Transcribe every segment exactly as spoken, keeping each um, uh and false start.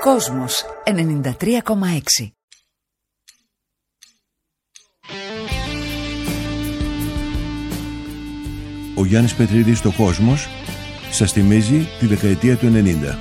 Κόσμος ενενήντα τρία κόμμα έξι. Ο Γιάννης Πετρίδης στο Κόσμος σας θυμίζει τη δεκαετία του ενενήντα.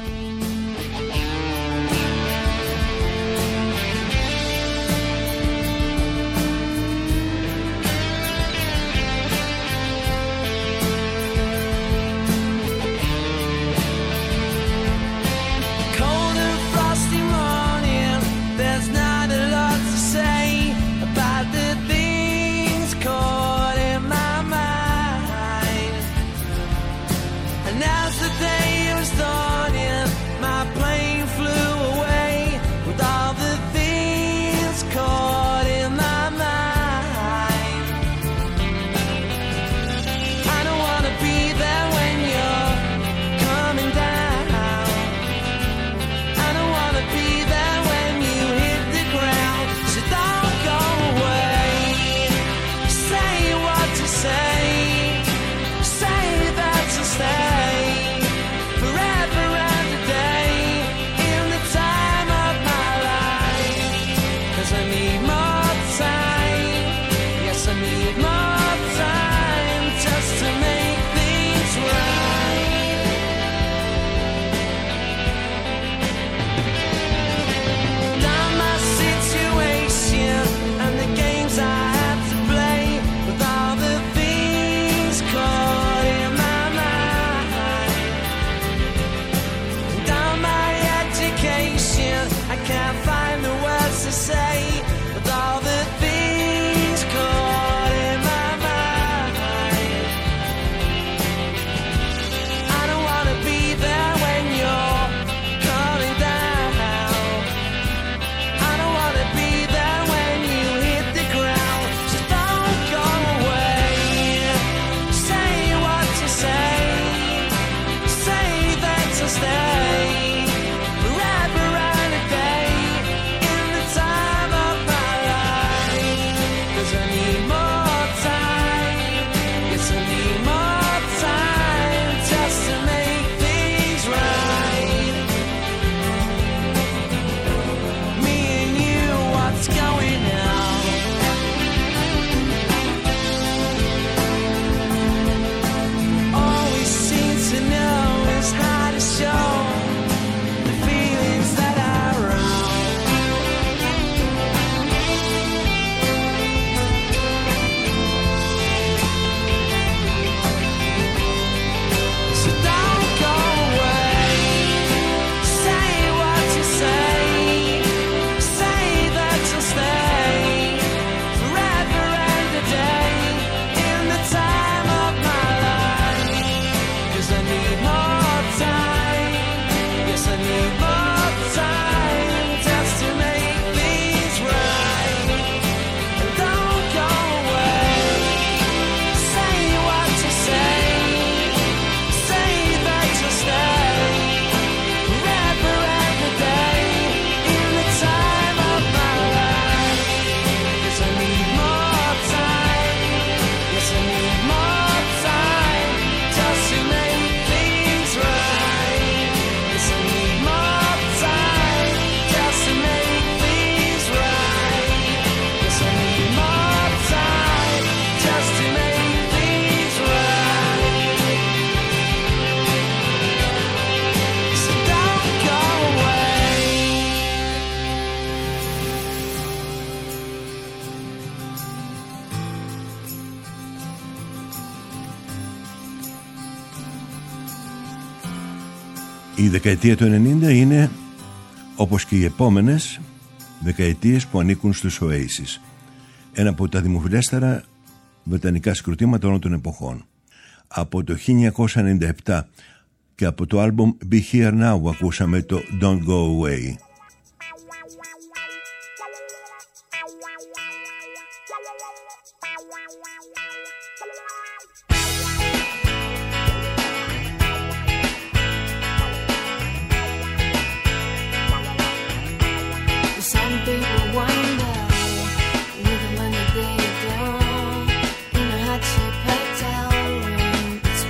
Η δεκαετία του ενενήντα είναι, όπως και οι επόμενες δεκαετίες που ανήκουν στους Oasis, ένα από τα δημοφιλέστερα βρετανικά συγκροτήματα όλων των εποχών. Από το χίλια εννιακόσια ενενήντα επτά και από το άλμπομ Be Here Now ακούσαμε το Don't Go Away.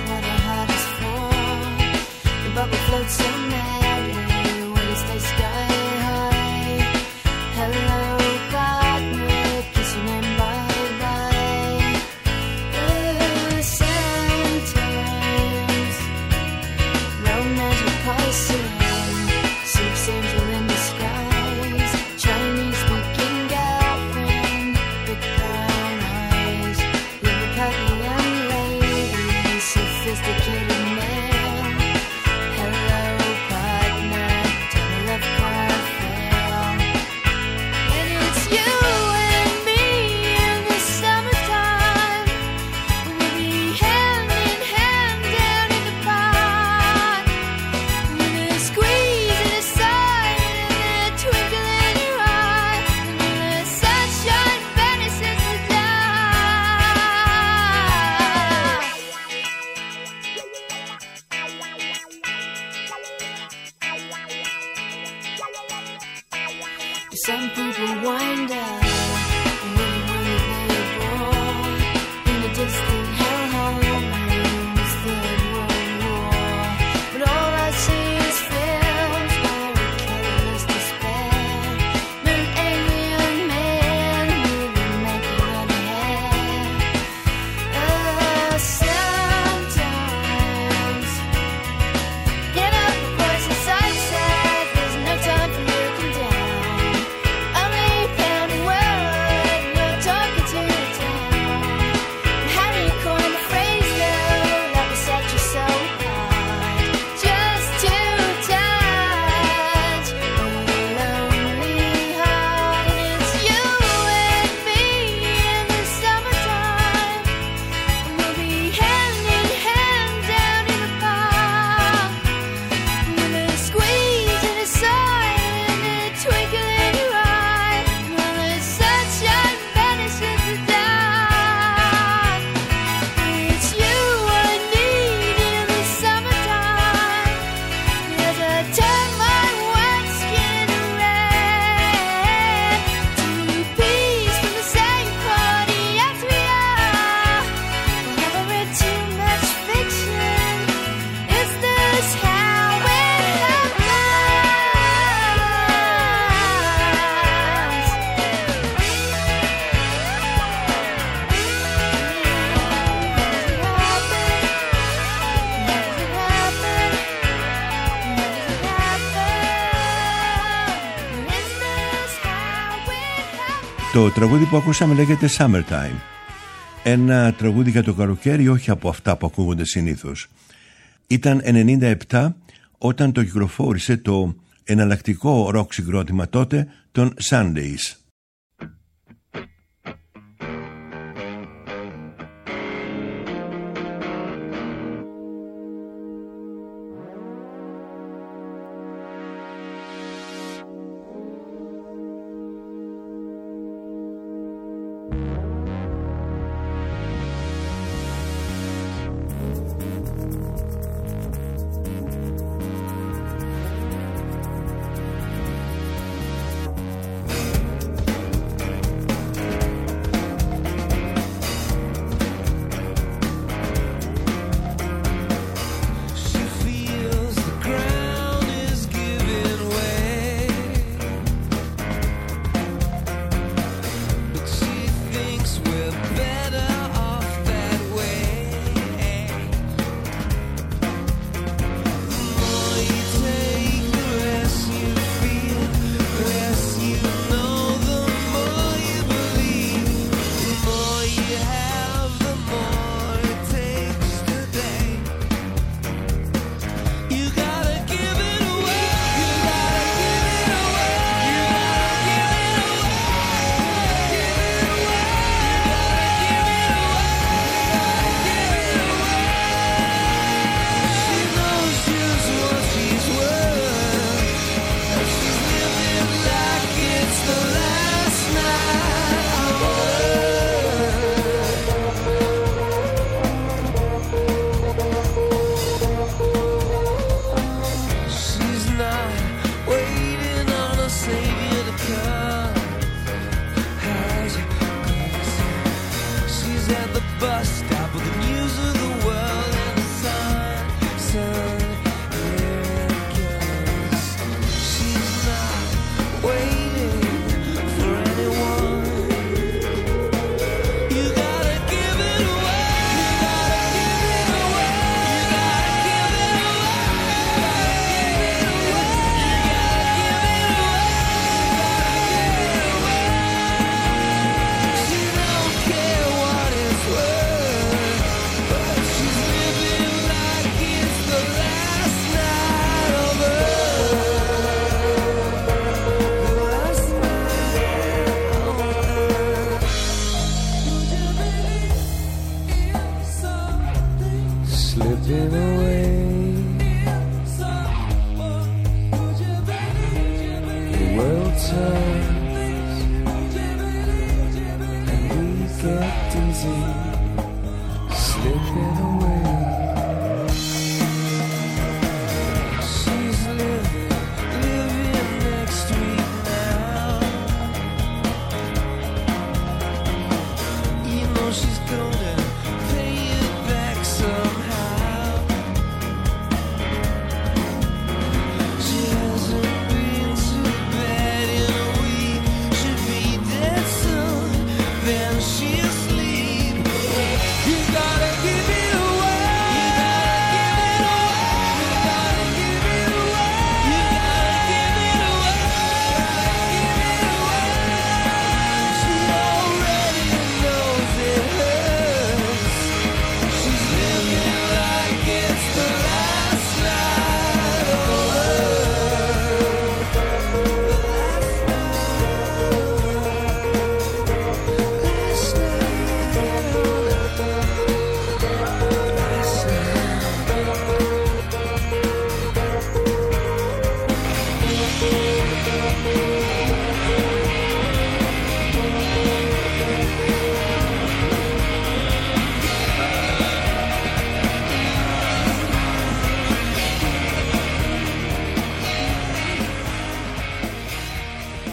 Floats so madly, where you stay sky Some people wind up living when they were born in a distant hellhole known as Third World War. But all I see is films where a killerless despair, an alien man with a naked on the hair. Uh, sometimes get up, voice inside says there's no time for looking down. Only pounding word, you're talking to the town. How do you coin the phrase though that will set you so high? Just to touch a lonely heart. And it's you and me in the summertime. And we'll be hand in hand down in the park. With a squeeze and a sigh and a twinkle in your eye. While the sunshine vanishes the dark. It's you I need in the summertime. As I turn my white skin red. To peace from the same party as we are. I've never read too much fiction. Is this how it Το τραγούδι που ακούσαμε λέγεται Summertime. Ένα τραγούδι για το καλοκαίρι, όχι από αυτά που ακούγονται συνήθως. Ήταν ενενήντα επτά όταν το κυκλοφόρησε το εναλλακτικό ροκ συγκρότημα τότε των Sundays. She's living, living next week now.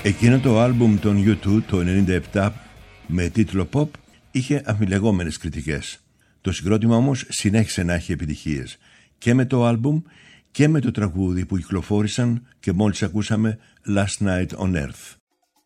Εκείνο το άλμπουμ των γιου τού το ενενήντα επτά με τίτλο Pop είχε αμφιλεγόμενες κριτικές. Το συγκρότημα όμως συνέχισε να έχει επιτυχίες και με το άλμπουμ και με το τραγούδι που κυκλοφόρησαν και μόλις ακούσαμε Last Night on Earth.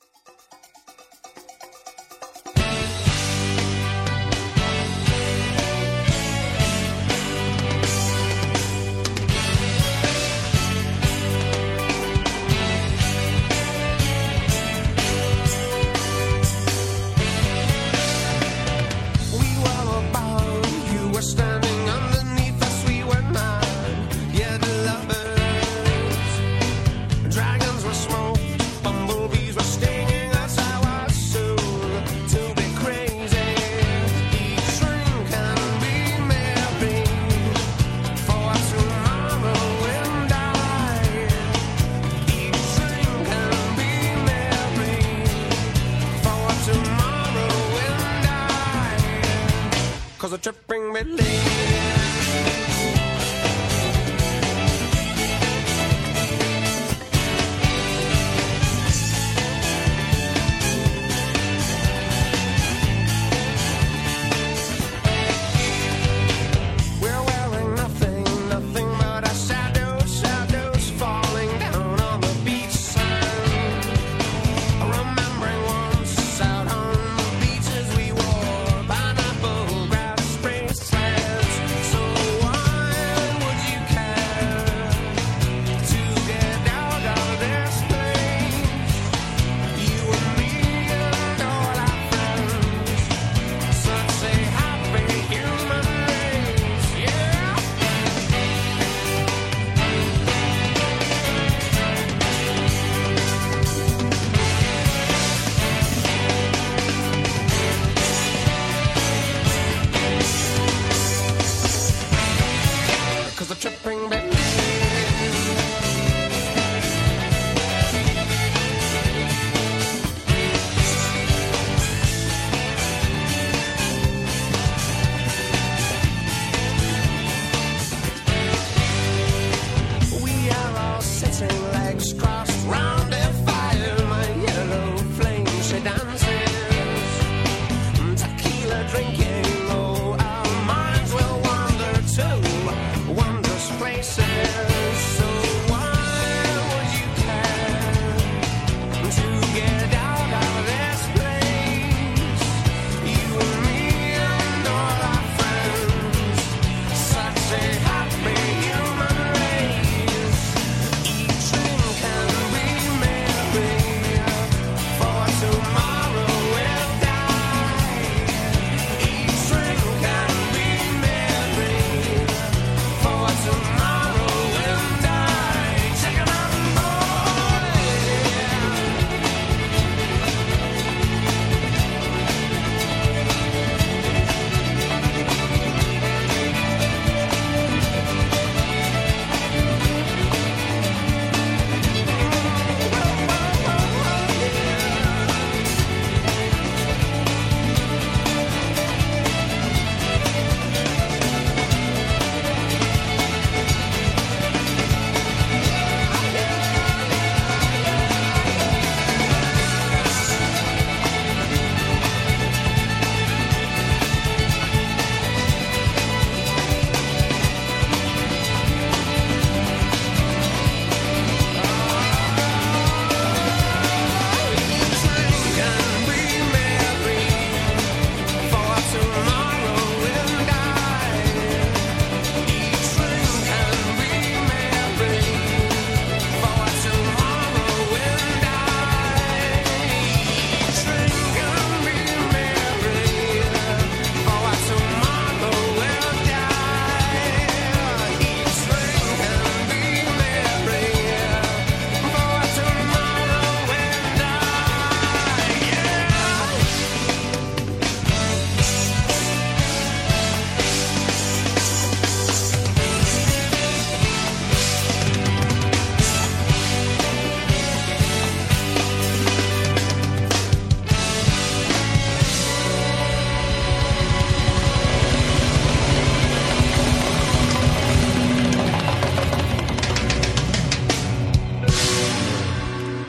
Cause a trip bring me late.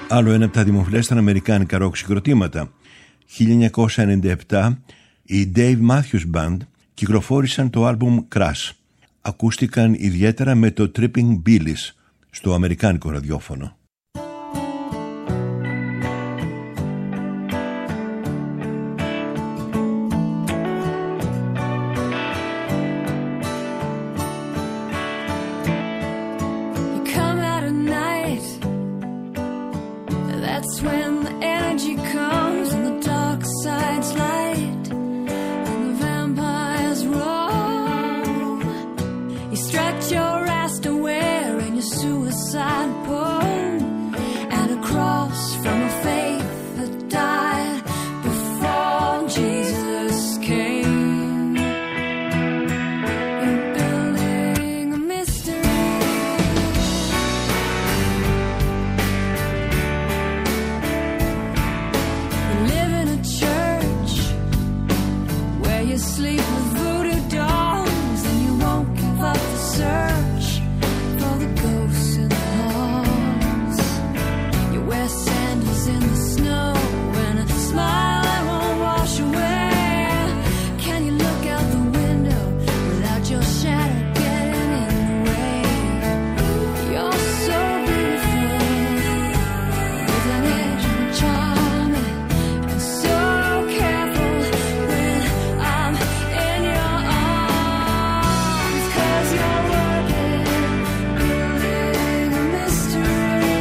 Άλλο ένα από τα δημοφιλέστερα αμερικάνικα ροκ συγκροτήματα. χίλια εννιακόσια ενενήντα επτά οι Dave Matthews Band κυκλοφόρησαν το άλμπουμ Crash. Ακούστηκαν ιδιαίτερα με το Tripping Billies στο αμερικάνικο ραδιόφωνο. That's when the energy comes and the dark side's light and the vampires roll. You stretch your ass to wearing your suicide poem and a cross from a faith that died before Jesus came. You're building a mystery. Sleep with voodoo dolls and you won't give up the search for the ghosts in the halls. You wear sandals in the snow and a smile that won't wash away. Can you look out the window without your shadow getting in the way? You're so beautiful with an edge and a charm and so careful when I'm in your arms, 'cause you're working, building a mystery,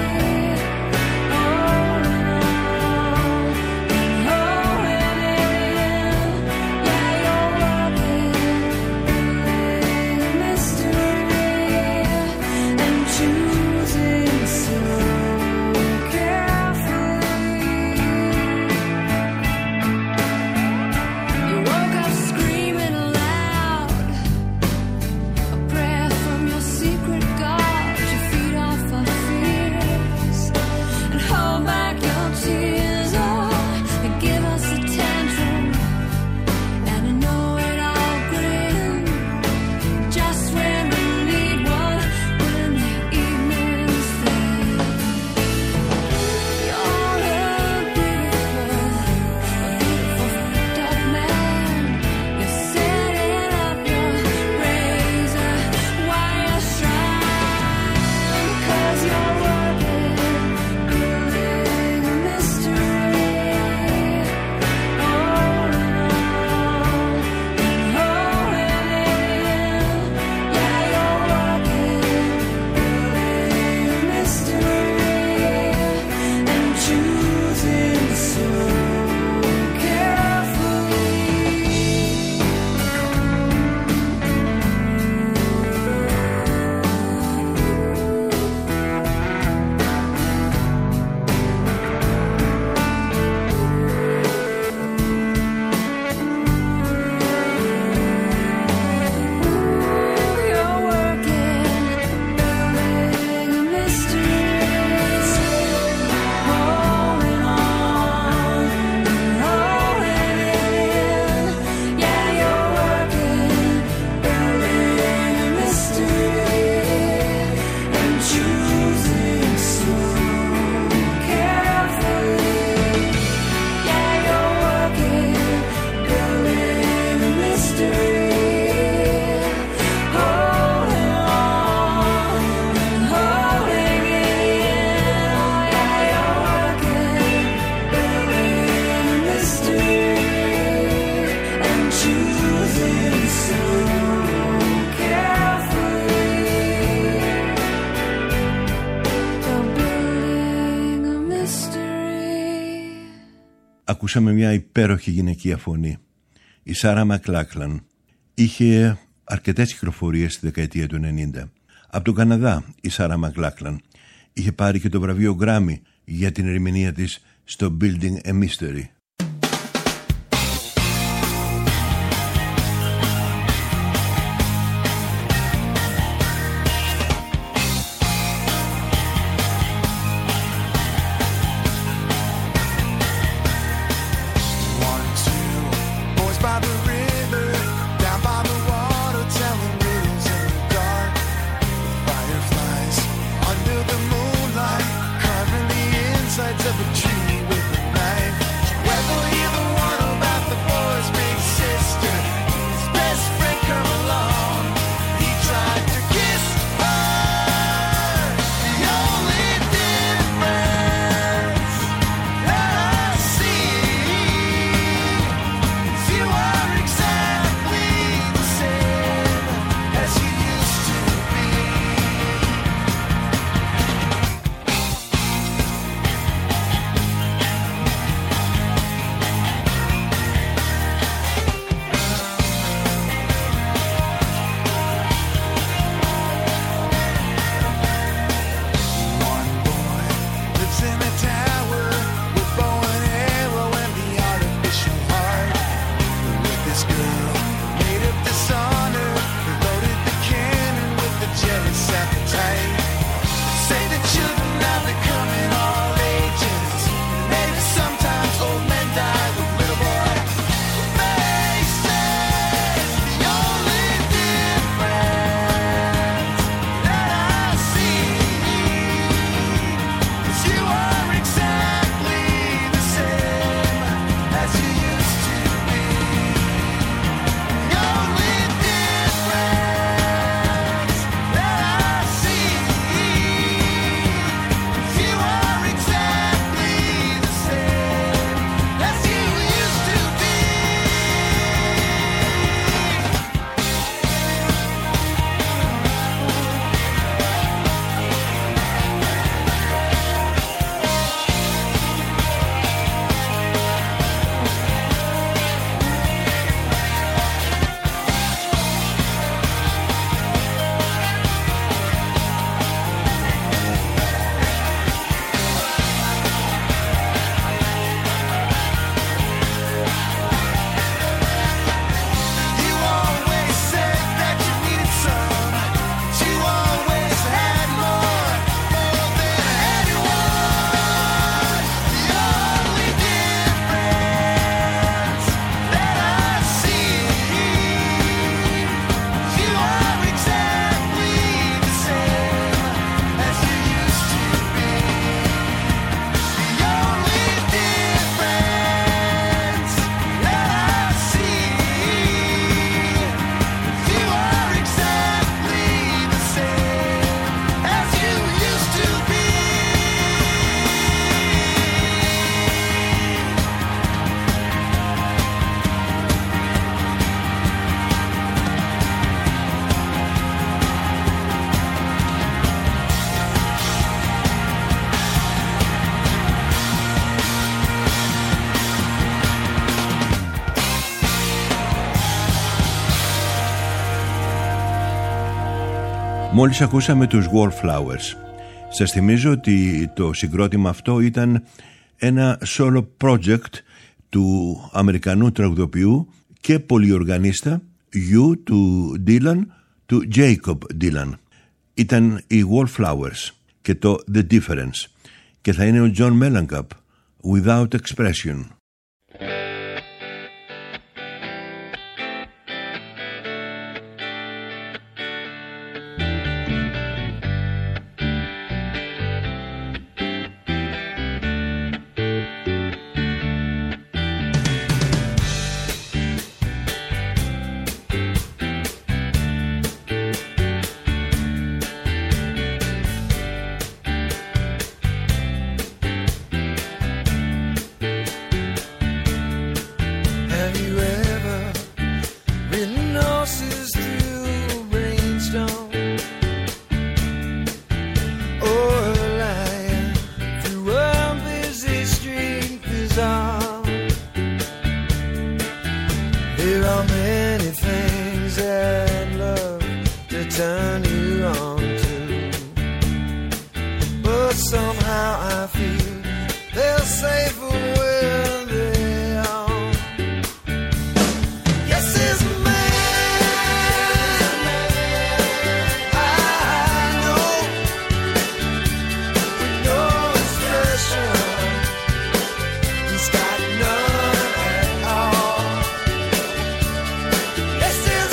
holding on and holding in. Yeah, you're working, building a mystery and choosing so carefully. You woke up screaming aloud, a prayer from your secret God to feed off our fears and hold back your tears, oh, and give us a tantrum and a know-it-all grin, just when we need one, when the evening's thin. You're a beautiful, a beautiful fucked up man. You're setting up your razor wire shrine, 'cause you're working, building a mystery, holding on and holding in. Yeah, you're working, building a mystery and choosing so carefully. You're working, building a mystery, holding on and holding in. Yeah, you're working, building a mystery and choosing so carefully. Yeah, you're working, building a mystery, holding on and holding in. Yeah, you're working, building a mystery and choosing so carefully. You're building a mystery. Ακούσαμε μια υπέροχη γυναικεία φωνή. Η Σάρα Μακλάχλαν είχε αρκετές κυκλοφορίες στη δεκαετία του ενενήντα. Από τον Καναδά η Σάρα Μακλάχλαν είχε πάρει και το βραβείο Grammy για την ερμηνεία της στο Building a Mystery. One, two, boys by the river, down by the water, telling riddles in the dark. Fireflies under the moonlight, carving the children now becoming all ages. Maybe sometimes old men die, but little boy faces. The only difference that I see is you are exactly the same as you used to be. The only difference that I see is you are exactly the same as you used to be. You always said that you needed some, but you always had more, more than anyone. The only difference that I see is you are exactly the same as you used to be. The only difference that I see is you are exactly the same as you used to be. Μόλις ακούσαμε τους Wallflowers. Σας θυμίζω ότι το συγκρότημα αυτό ήταν ένα solo project του Αμερικανού τραγουδοποιού και πολυοργανίστα γιου του Dylan, του Jacob Dylan. Ήταν οι Wallflowers και το The Difference, και θα είναι ο John Mellencamp, Without Expression. Have you ever ridden horses through a brainstorm, or lying through a busy street bazaar? There are many things I'd love to turn you on to, but somehow I feel they're safer where they are. Yes, this man I know with no expression, he's got none at all. Yes, this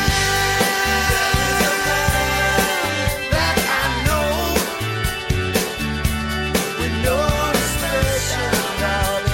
man that I know with no expression, darling.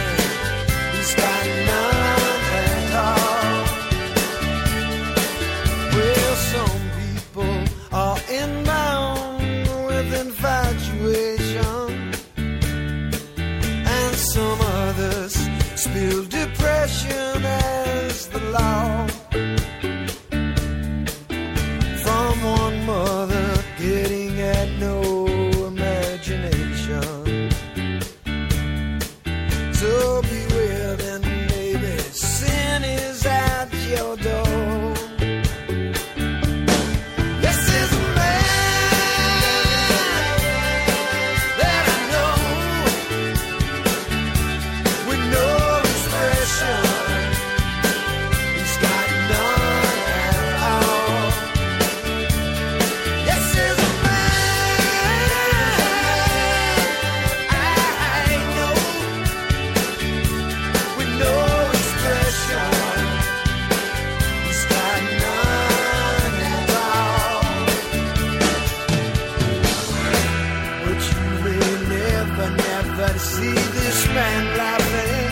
But to see this man laughing,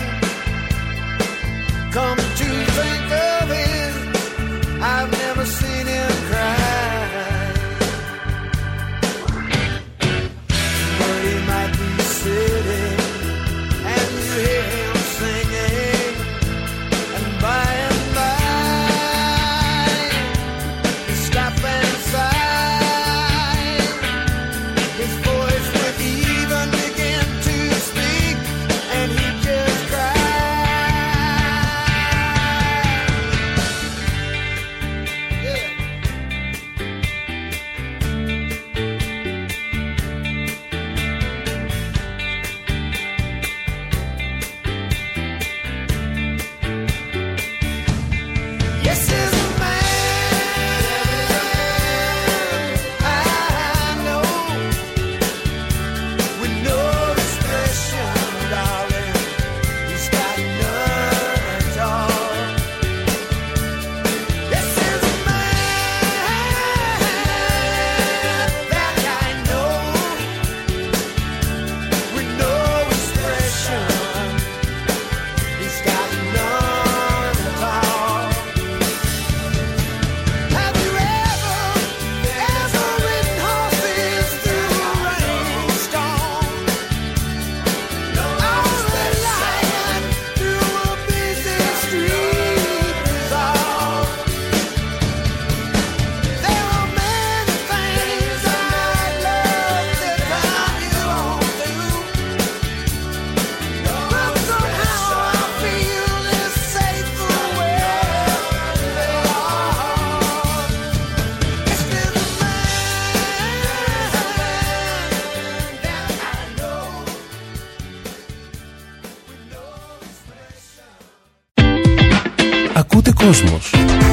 come to think of it, I've never seen him cry. But he might be sitting and you hear him singing, and by and by you stop and sigh. His voice would even begin to speak, and he just cried. Yeah. Yes, there's a man I know with no expression, darling. He's got none at all. Yes, there's a man that I know with no expression. He's got none at all. Have you ever, ever ridden horses through a rainstorm? On a lion through a busy street resolve. There are many things I'd love to come you on through, but somehow I feel it's safer where they are. It's still a man that I know with no expression. Ακούτε Κόσμος.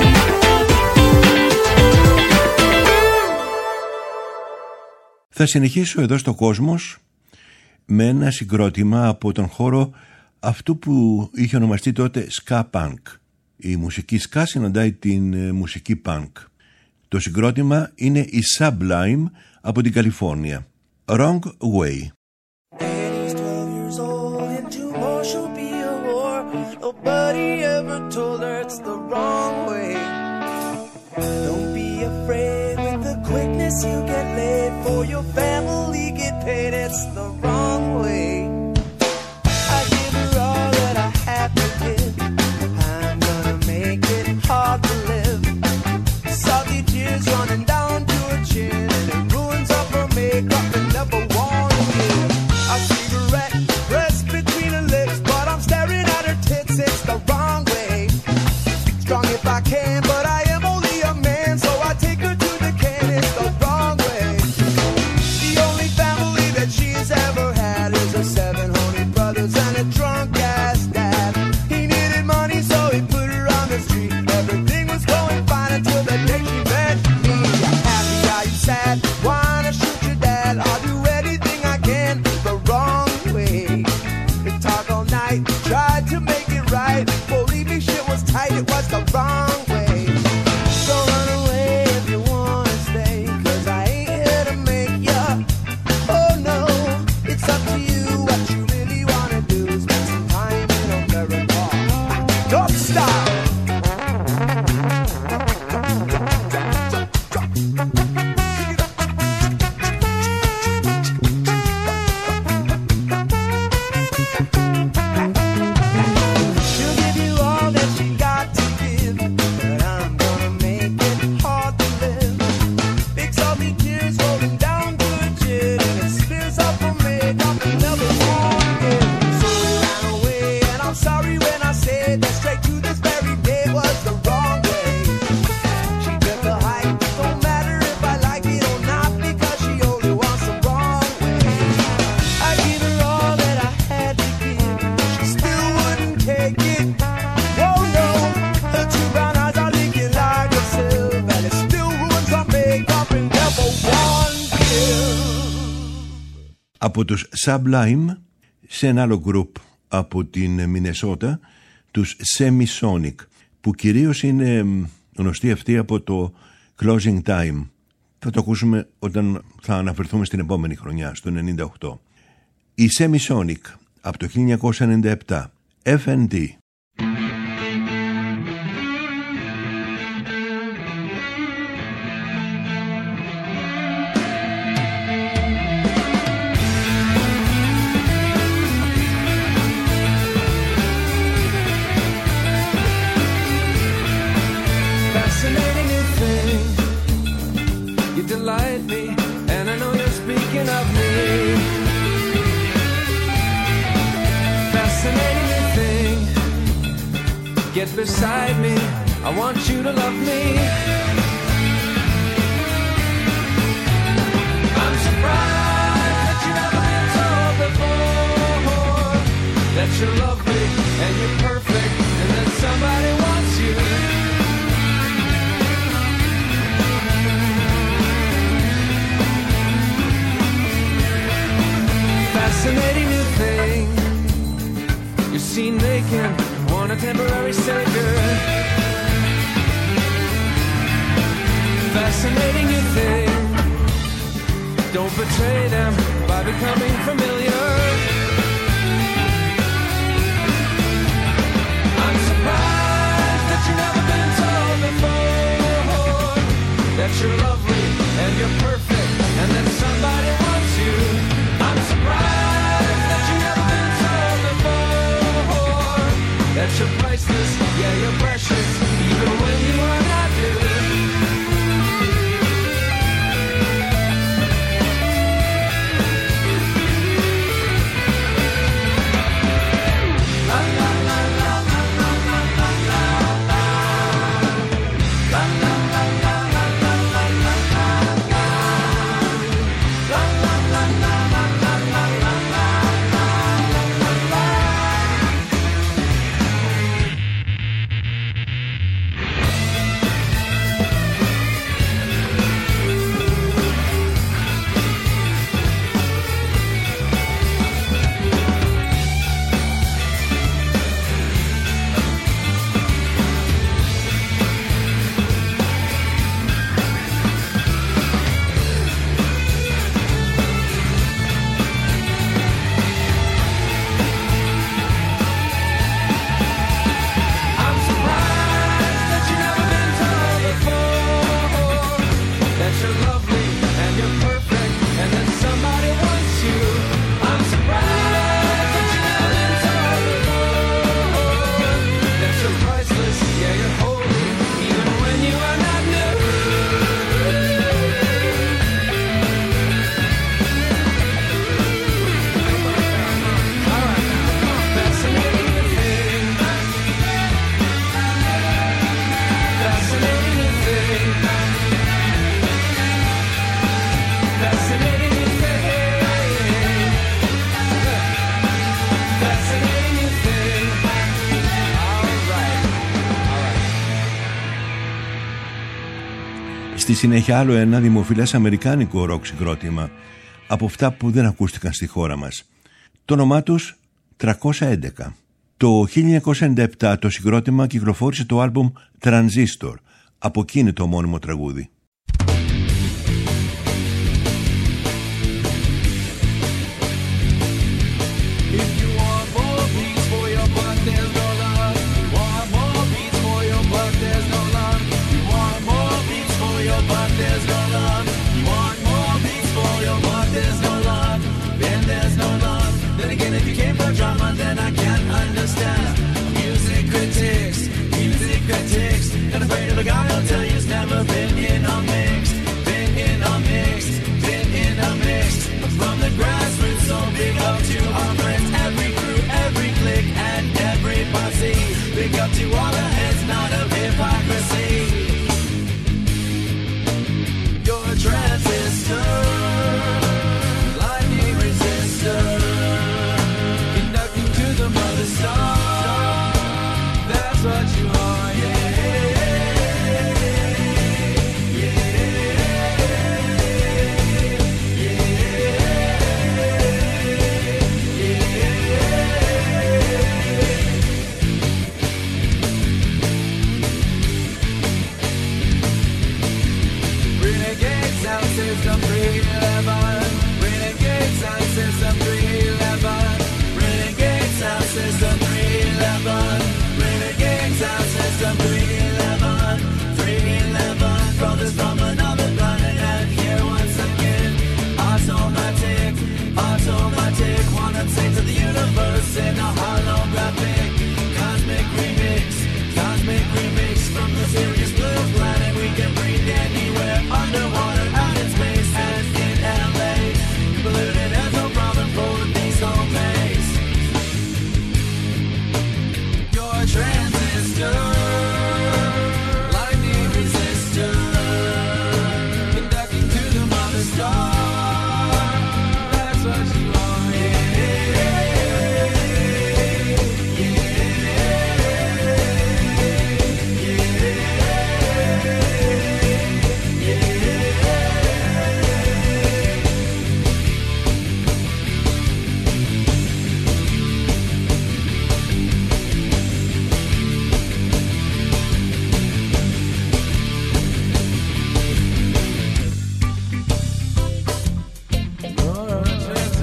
Θα συνεχίσω εδώ στο Κόσμος με ένα συγκρότημα από τον χώρο αυτού που είχε ονομαστεί τότε Ska Punk. Η μουσική Ska συναντάει την ε, μουσική Punk. Το συγκρότημα είναι η Sublime από την Καλιφόρνια. Wrong Way. And he's twelve years old, and tomorrow she'll be a whore. Nobody ever told her it's the wrong way. Don't be afraid with the quickness you get laid. For your family get paid, it's the wrong way. I give her all that I have to give. I'm gonna make it hard to live. Salty tears running down to her chin, and it ruins up her makeup and never wanna give. A cigarette pressed between her lips, but I'm staring at her tits. It's the wrong way. Strong if I can, but I am only a man, so I take her to the can. It's the wrong way. The only family that she's ever had is her seven honey brothers and a drunk ass dad. He needed money, so he put her on the street. Everything was going fine until the day she met me. Happy, are you sad? Wanna shoot your dad? I'll do anything I can the wrong way. We talk all night, tried to make it right. Believe me, shit was tight, it was the wrong way. Don't run away if you wanna stay, 'cause I ain't here to make ya. Oh no, it's up to you. What you really wanna do is spend some time in America. Don't stop. She'll give you all that she got to give, but I'm gonna make it hard to live. Big salty tears rolling down to her chin, and it smears up her makeup and never wanna give. So we ran away, and I'm sorry when I said that straight to this very day was the wrong way. She took the hike, don't matter if I like it or not, because she only wants the wrong way. I gave her all that I had to give, she still wouldn't take it. Oh no, her two brown eyes are leaking like a sieve, and it still ruins her makeup and never one give. Από τους Sublime σε ένα άλλο group από την Μινεσότα, τους Semisonic, που κυρίως είναι μ, γνωστοί αυτοί από το Closing Time. Θα το ακούσουμε όταν θα αναφερθούμε στην επόμενη χρονιά, στο ενενήντα οκτώ. Η Semisonic από το χίλια εννιακόσια ενενήντα επτά, εφ εν ντι. Fascinating new thing, you delight me, and I know you're speaking of me. Fascinating new thing, get beside me, I want you to love me. I'm surprised that you've never been told before that you're lovely and you're perfect and that somebody wants you. Fascinating new thing, you're seen vacant, want a temporary savior. Fascinating new thing, don't betray them by becoming familiar. I'm surprised that you've never been told before that you're lovely and you're perfect and that somebody wants you. I'm surprised that you've never been told before that you're priceless, yeah, you're precious, even when you are not new. La la la la la la la la la la. La la la la la la la la la. La la la la la la la la la. I'm surprised that you've never been told before that you're lovely and you're perfect and that somebody wants you. I'm surprised that you've never been told before that you're priceless, yeah, you're holy, even when you are not new. All right, fascinating new thing. Fascinating new thing. Fascinating new thing. Fascinating new thing. All right. All right. Στη συνέχεια άλλο ένα δημοφιλές αμερικάνικο ροκ συγκρότημα από αυτά που δεν ακούστηκαν στη χώρα μας. Το όνομά τους τριακόσια έντεκα. Το χίλια εννιακόσια ενενήντα επτά το συγκρότημα κυκλοφόρησε το άλμπουμ Transistor, από εκείνη το μόνιμο τραγούδι. If you want more beats for your buck, there's no love. You want more beats for your buck, there's no love. You want more beats for your buck, there's no love. You want more beats for your buck, there's no love. Then there's no love. Then again, if you came for drama, then I can't understand. Music critics, music critics, not afraid of a guy who'll tell you he's never been in a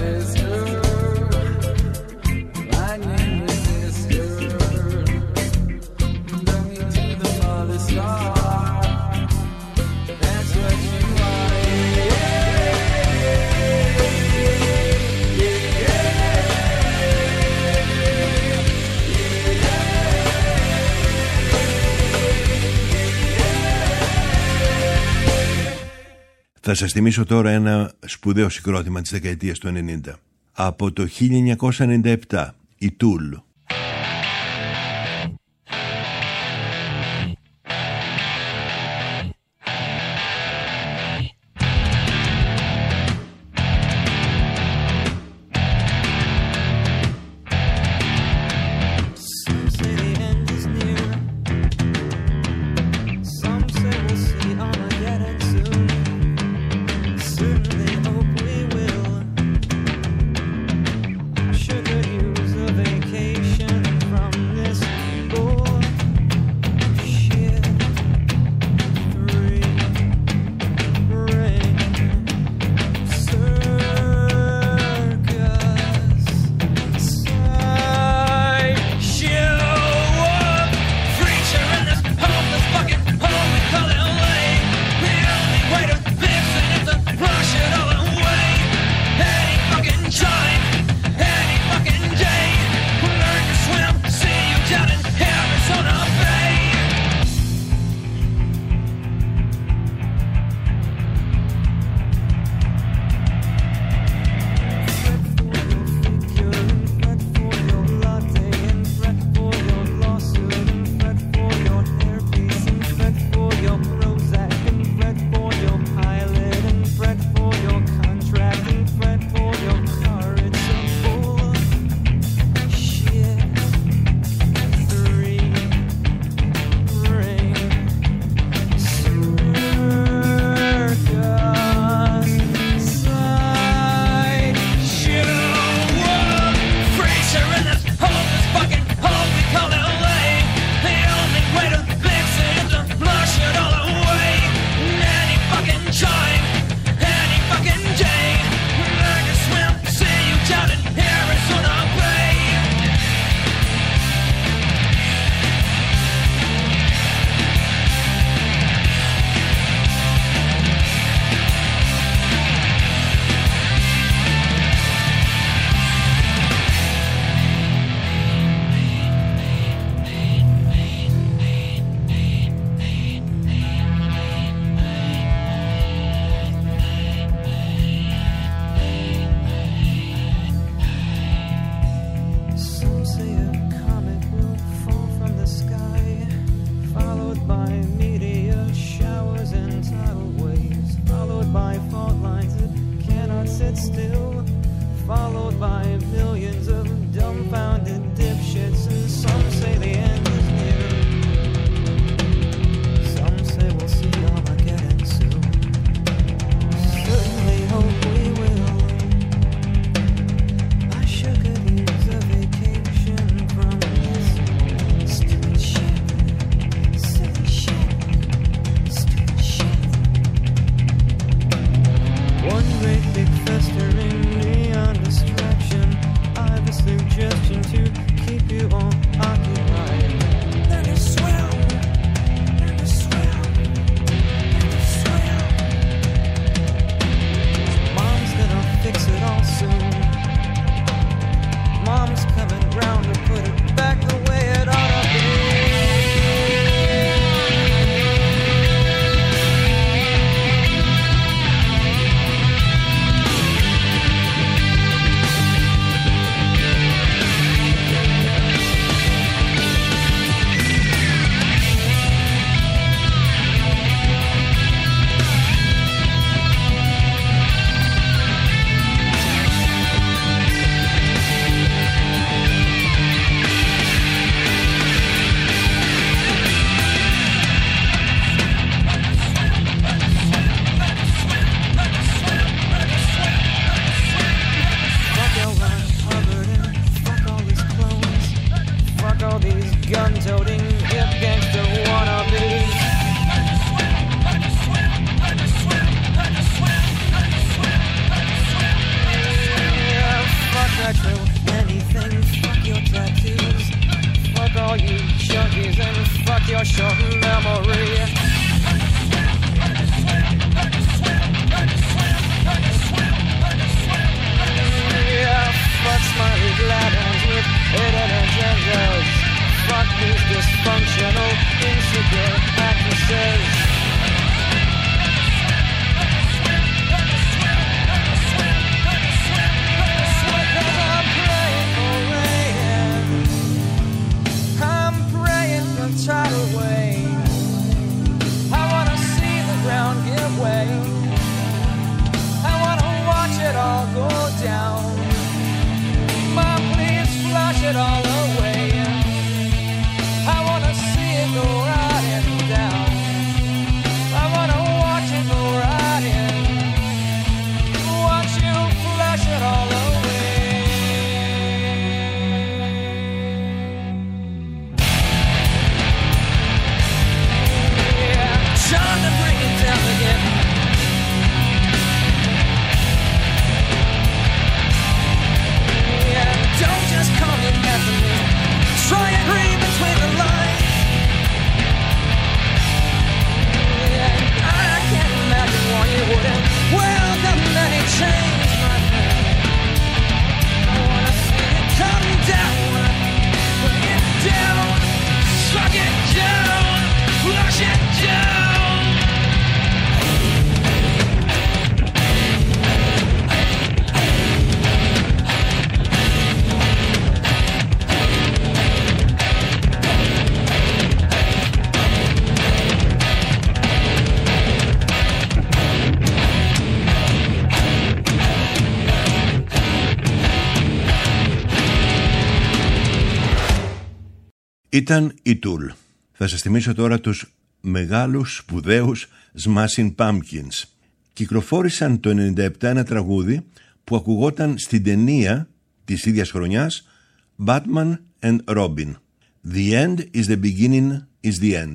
sister. Lightning resistor. Bring me to the mother star. That's what you are. Θα σας θυμίσω τώρα ένα σπουδαίο συγκρότημα της δεκαετίας του ενενήντα. Από το χίλια εννιακόσια ενενήντα επτά, η Tool. Sugar, use a vacation. flush your memory. Yeah, fuck smiley glad-hands with hidden agendas. Fuck these dysfunctional, insecure actresses. Tidal wave. I wanna see the ground give way. I wanna watch it all go down. Mom, please flush it all away. I wanna see it go right in down. I wanna watch it go right in. Watch you flush it all away. Time to bring it down again. Yeah, don't just call me after me. Try and read between the lines. Yeah, I can't imagine why you wouldn't welcome any change, my friend. I wanna see it come down, bring it down, suck it down, flush it down. Ήταν η Tool. Θα σας θυμίσω τώρα τους μεγάλους σπουδαίους Smashing Pumpkins. Κυκλοφόρησαν το ενενήντα επτά ένα τραγούδι που ακουγόταν στην ταινία της ίδιας χρονιάς Batman and Robin. The end is the beginning is the end.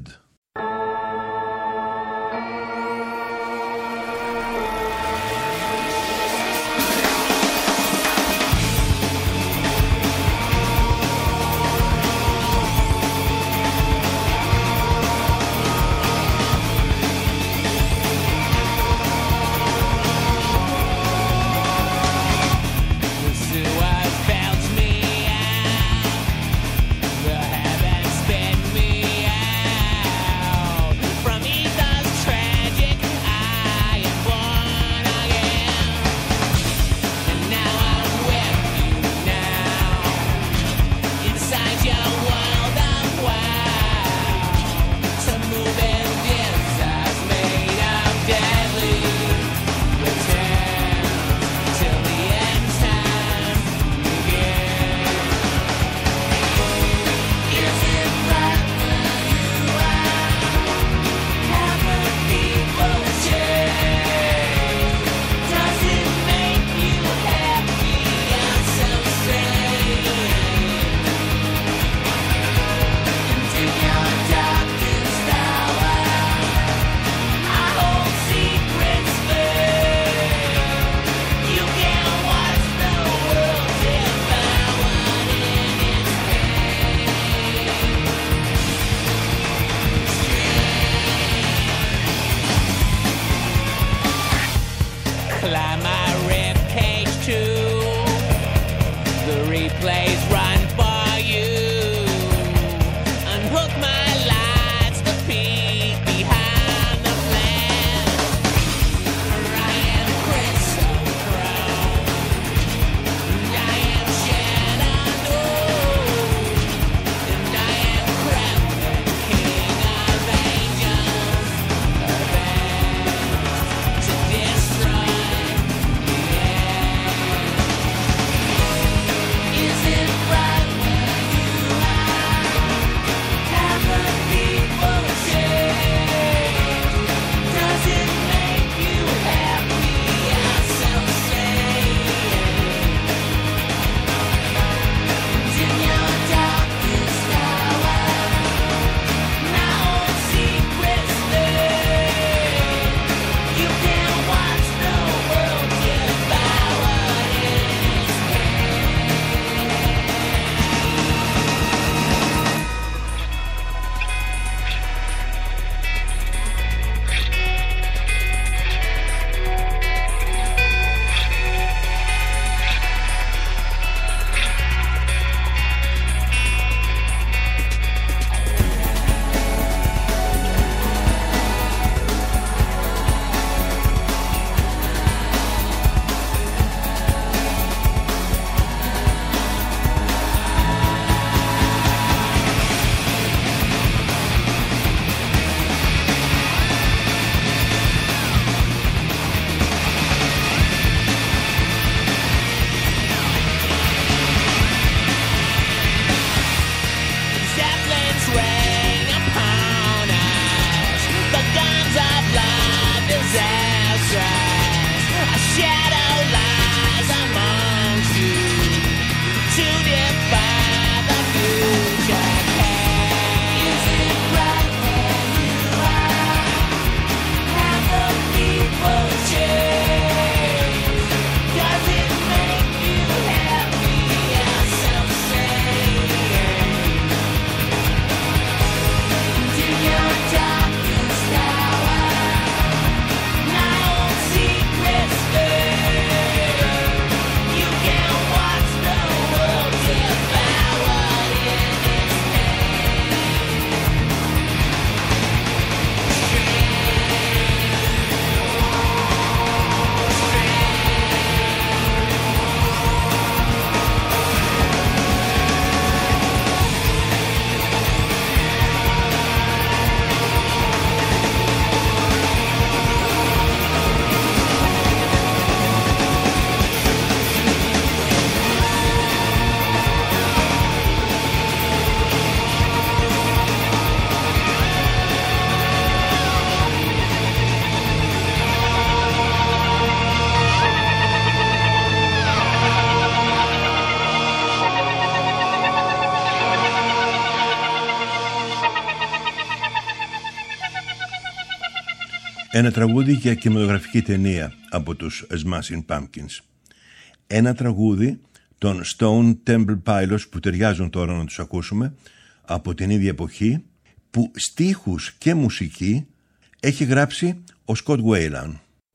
Is it Ένα τραγούδι για κινηματογραφική ταινία από τους Smashing Pumpkins. Ένα τραγούδι των Stone Temple Pilots που ταιριάζουν τώρα να τους ακούσουμε, από την ίδια εποχή, που στίχους και μουσική έχει γράψει ο Scott Weiland.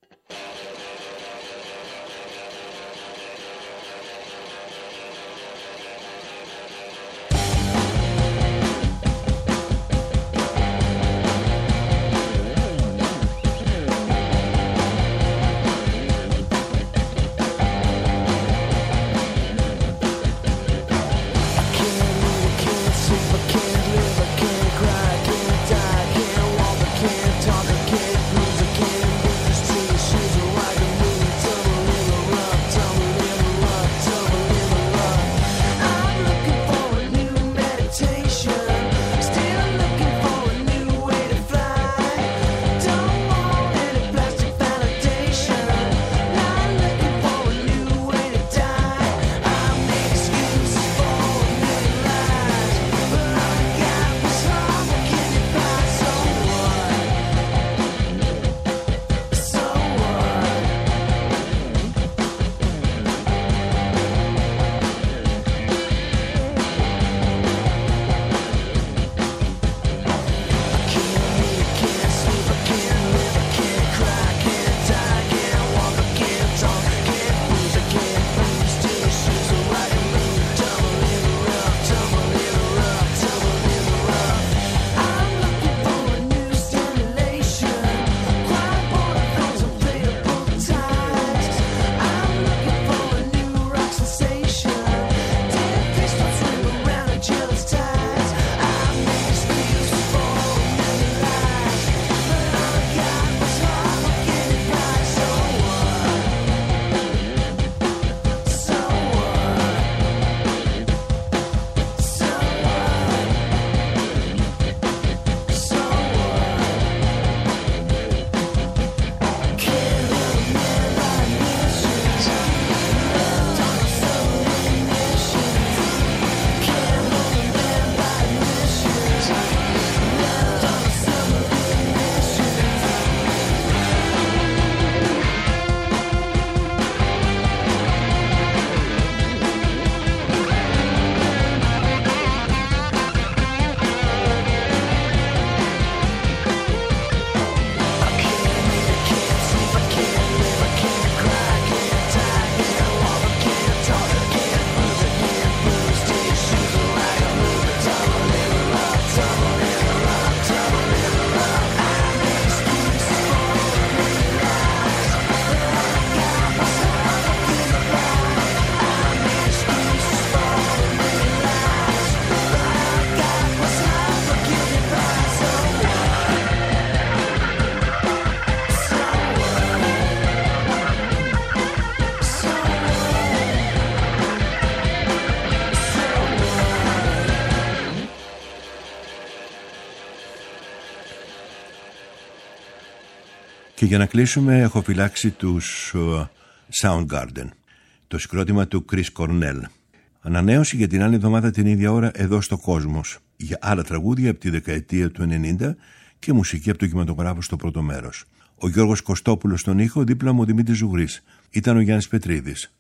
Και για να κλείσουμε έχω φυλάξει τους uh, Soundgarden, το συγκρότημα του Chris Cornell. Ανανέωση για την άλλη εβδομάδα την ίδια ώρα εδώ στο Κόσμος, για άλλα τραγούδια από τη δεκαετία του ενενήντα και μουσική από το κινηματογράφο στο πρώτο μέρος. Ο Γιώργος Κωστόπουλος στον ήχο, δίπλα μου ο Δημήτρης Ζουγρής. Ήταν ο Γιάννης Πετρίδης.